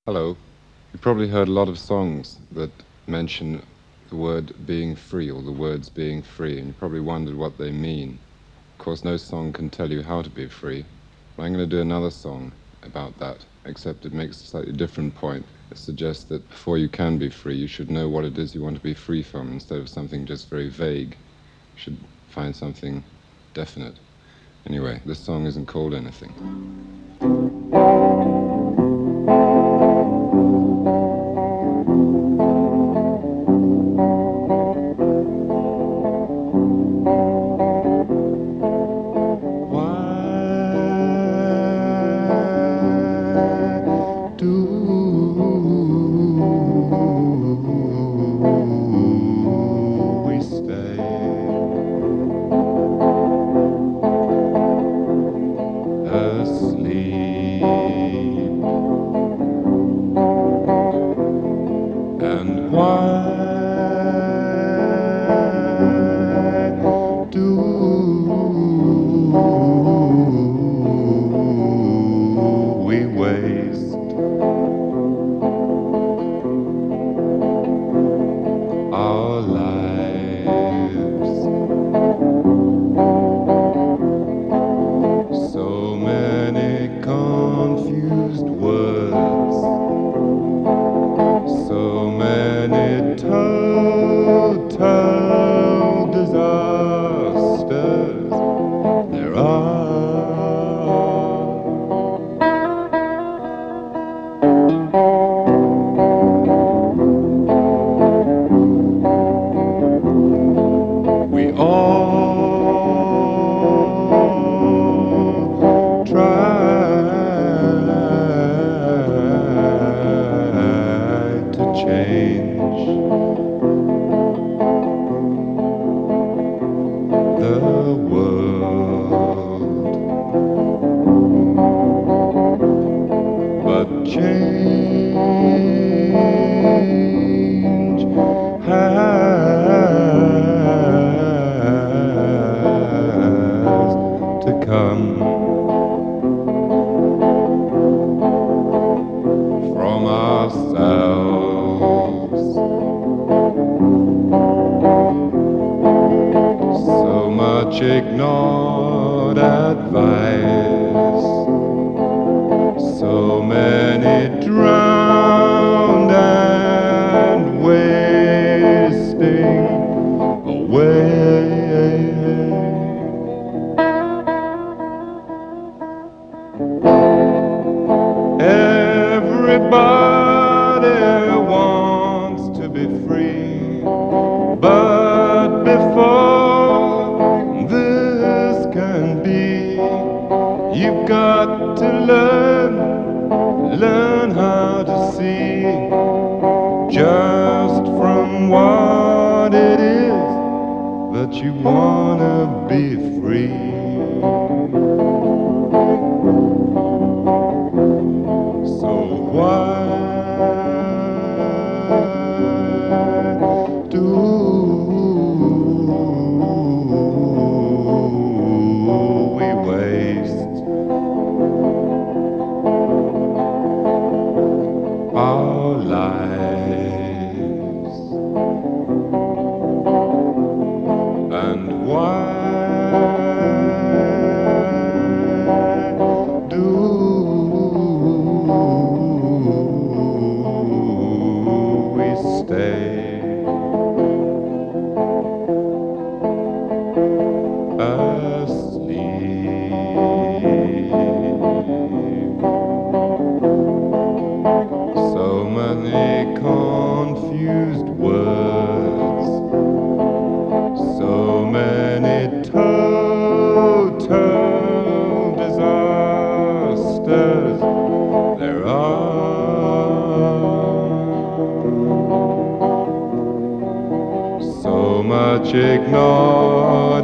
Hello. You've probably heard a lot of songs that mention the word being free or the words being free, and you probably wondered what they mean. Of course, no song can tell you how to be free, but I'm going to do another song about that, except it makes a slightly different point. It suggests that before you can be free, you should know what it is you want to be free from instead of something just very vague. You should find something definite. Anyway, this song isn't called anything. And why do we waste our lives? So many confused words, so many total disasters there are. We all try to change the world, but change has to come from ourselves. So much ignored advice, so many drowned and wasting away. Everybody wants to be free, but before this can be, you've got to learn how to see just from what it is that you wanna be free. So why do we waste our lives? And why do we stay asleep? So many confused words, so many total disasters there are. So much ignored